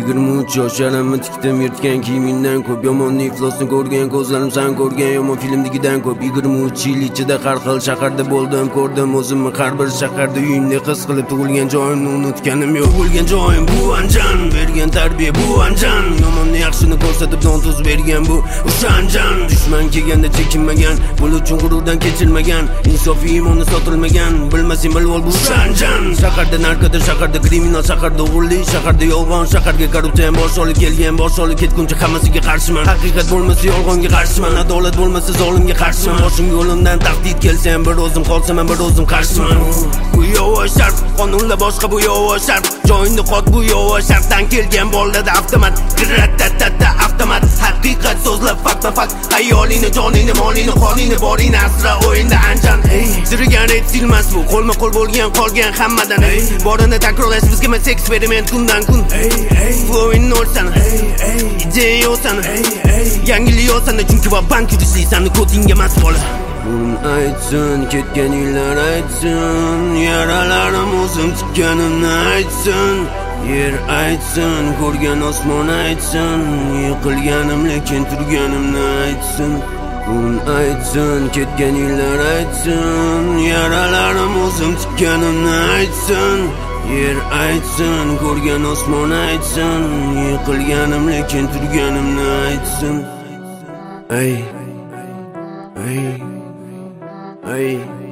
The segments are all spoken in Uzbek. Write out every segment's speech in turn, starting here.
23 yoshlarimni tikdim yirtgan kiyimingdan ko'p. Yomonni iflosni ko'rgan ko'zlarim san ko'rgan yomon filmdagidan ko'p. 23 yil ichida har xil shaharda bo'ldim, ko'rdim o'zimni har bir shaharda. Uyimda his qilib tug'ilgan joyimni unutganim yo'q. Tug'ilgan joyim bu Anjan, bergan tarbiya bu Anjan. Yomonni yaxshini ko'rsatib don tuz bergan bu Anjan. Dushman kelganda chekinmagan, pul uchun g'ururdan kechilmagan, insof iymonni sotilmagan. Bilmasang bilib ol bu Anjan. Shaharda narkodir, shaharda kriminal, shaharda o'g'irlik, shaharda yolg'on, shaharga korrupsiya bosh olib kelgan, bosh olib ketguncha hammasiga qarshiman. Haqiqat bo'lmasa yolg'onga qarshiman, adolat bo'lmasa zolimga qarshiman. Boshimga o'limdan tahdid kelsa ham bir o'zim qolsam ham bir o'zim qarshiman. Bu yo'q shart, qonunlar boshqa, bu yo'q shart. Joyingni qot, bu yo'q shartdan kelgan bolada avtomat, grattatata avtomat. Haqiqat so'zlab fakta fakt, hayolingni, joningni, molingni, qoningni, boringni asra o'yinda Anjan. Zirigan ret silmas bu, qo'lma qo'l bo'lgan qolgan hammadan. Borini takrorlash bizga emas eksperiment kundan kun. Flowing olsan, ideya yo'san, yangilik yo'san, chunki va bank yurishsan, kodinga emas bola. Kun aytsin, ketgan yillar aytsin, yaralarim o'zim tikkanimni aytsin. Yer aytsin, ko'rgan osmon aytsin, yiqilganim lekin turganimni aytsin. Kun aytsin, ketgan yillar aytsin, yaralarim o'zim tikkanimni aytsin. Yer aytsin, ko'rgan osmon aytsin, yiqilganim lekin turganimni aytsin. Ay ay ay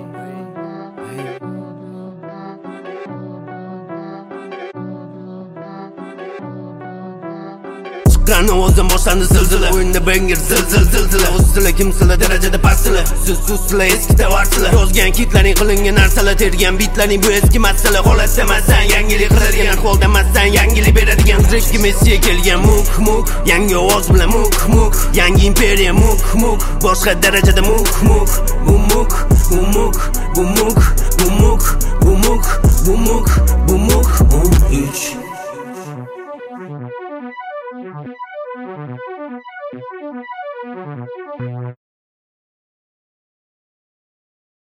Chiqqan ovozdan boshlandi zilzila, o'yinda banger zilzila. O'zsizlar kimsizlar darajada pastlar, siz suzsizlar eski tovarsizlar. Yozgan kitlaring qilingan narsalar, tergan bitlaring bu eski masala. Holat demasan yangilik qiladigan, ahvol demasan yangilik beradigan. Rekki Messiga kelgan muk yangi ovoz bilan muk yangi imperiya muk boshqa darajada muk bu muk 13